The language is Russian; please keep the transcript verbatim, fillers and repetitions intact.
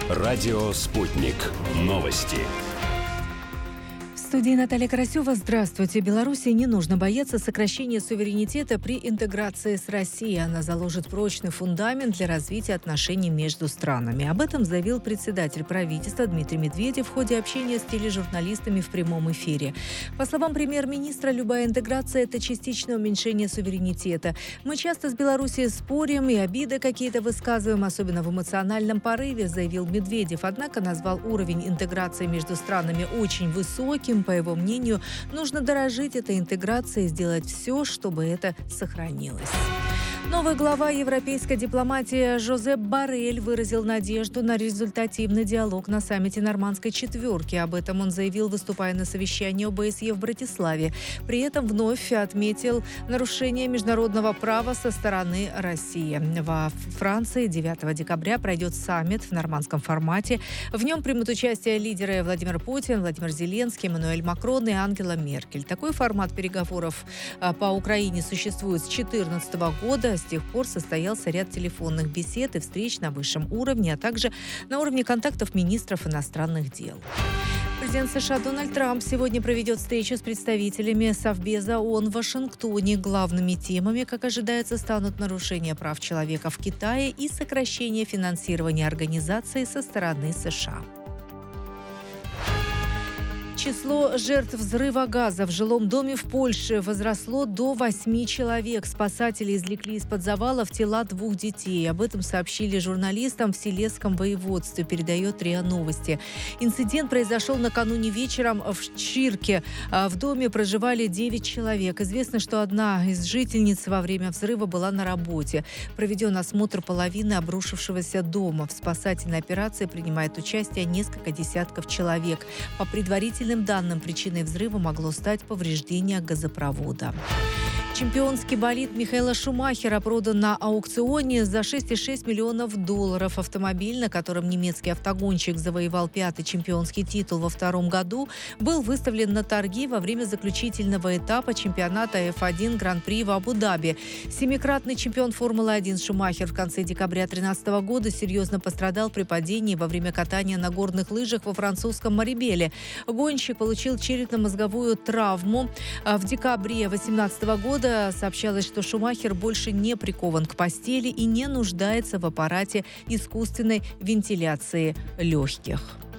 Радио «Спутник». Новости. В студии Наталья Карасева. Здравствуйте. Беларуси не нужно бояться сокращения суверенитета при интеграции с Россией. Она заложит прочный фундамент для развития отношений между странами. Об этом заявил председатель правительства Дмитрий Медведев в ходе общения с тележурналистами в прямом эфире. По словам премьер-министра, любая интеграция – это частичное уменьшение суверенитета. Мы часто с Белоруссией спорим и обиды какие-то высказываем, особенно в эмоциональном порыве, заявил Медведев. Однако назвал уровень интеграции между странами очень высоким. По его мнению, нужно дорожить этой интеграцией и сделать все, чтобы это сохранилось. Новый глава европейской дипломатии Жозеп Боррель выразил надежду на результативный диалог на саммите Нормандской четверки. Об этом он заявил, выступая на совещании о бэ эс е в Братиславе. При этом вновь отметил нарушение международного права со стороны России. Во Франции девятого декабря пройдет саммит в нормандском формате. В нем примут участие лидеры Владимир Путин, Владимир Зеленский, Эммануэль Макрон и Ангела Меркель. Такой формат переговоров по Украине существует с две тысячи четырнадцатого года. С тех пор состоялся ряд телефонных бесед и встреч на высшем уровне, а также на уровне контактов министров иностранных дел. Президент США Дональд Трамп сегодня проведет встречу с представителями Совбеза ООН в Вашингтоне. Главными темами, как ожидается, станут нарушения прав человека в Китае и сокращение финансирования организации со стороны США. Число жертв взрыва газа в жилом доме в Польше возросло до восьми человек. Спасатели извлекли из-под завалов тела двух детей. Об этом сообщили журналистам в Силезском воеводстве, передает РИА Новости. Инцидент произошел накануне вечером в Чирке. В доме проживали девять человек. Известно, что одна из жительниц во время взрыва была на работе. Проведен осмотр половины обрушившегося дома. В спасательной операции принимает участие несколько десятков человек. По предварительным данным, причиной взрыва могло стать повреждение газопровода. Чемпионский болид Михаэла Шумахера продан на аукционе за шесть целых шесть десятых миллионов долларов. Автомобиль, на котором немецкий автогонщик завоевал пятый чемпионский титул во втором году, был выставлен на торги во время заключительного этапа чемпионата эф один Гран-при в Абу-Даби. Семикратный чемпион Формулы-один Шумахер в конце декабря две тысячи тринадцатого года серьезно пострадал при падении во время катания на горных лыжах во французском Марибеле. Гонщик получил черепно-мозговую травму. В декабре две тысячи восемнадцатого года сообщалось, что Шумахер больше не прикован к постели и не нуждается в аппарате искусственной вентиляции легких.